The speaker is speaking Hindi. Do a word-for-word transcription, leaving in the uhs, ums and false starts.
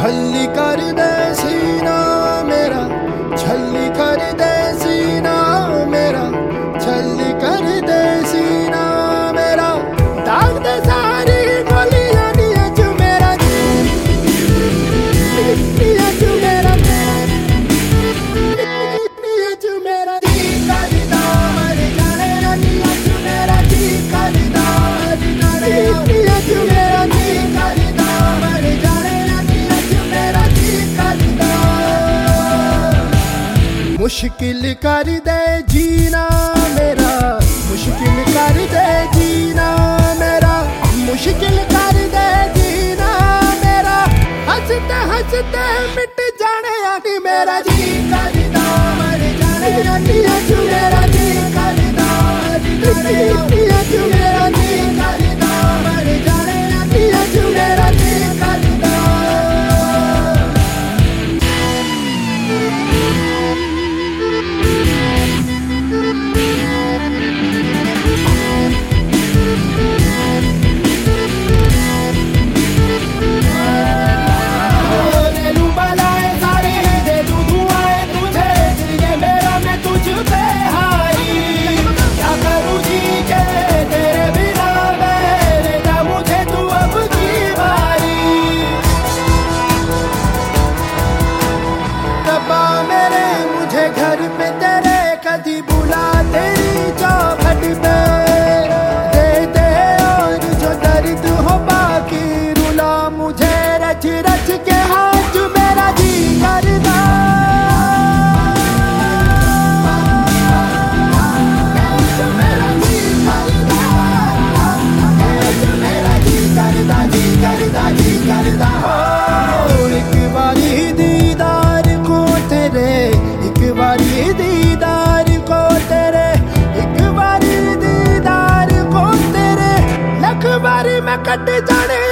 छल्ली कर दे सीना मेरा, छल्ली कर दे सीना मेरा, छल्ली कर दे सीना मेरा, दाग दे सारी गोलियां दिया चू मेरा जी, दिया चू मेरा, दिया चू मेरा जी करदा मर जाने ना, दिया चू मेरा जी करदा मर जाने ना, दिया चू मेरा जी करदा मर जाने ना, दिया चू मेरा जी करदा। मुश्किल कर दे जीना मेरा, मुश्किल कर दे जीना मेरा, मुश्किल कर दे जीना मेरा, हंसते हंसते मिट जाने आदि मेरा जी करदा मर जाने ना, दिया चू मेरा जी करदा मर जाने ना, दिया चू मेरा जी करदा मर जाने ना, दिया चू मेरा जी करदा। घर पे तेरे कदी बुला तेरी चौखट पे, दे दे और जो दर्द हो बाकी रुला मुझे रच रच के, हाथ मेरा जी करदा, मेरा जी करदा, मेरा जी करदा, जी करदा, जी करदा हो। एक बारी दीदार को तेरे, एक बारी दीदार को तेरे, एक बारी दीदार को तेरे, लख बारी मैं कट जाने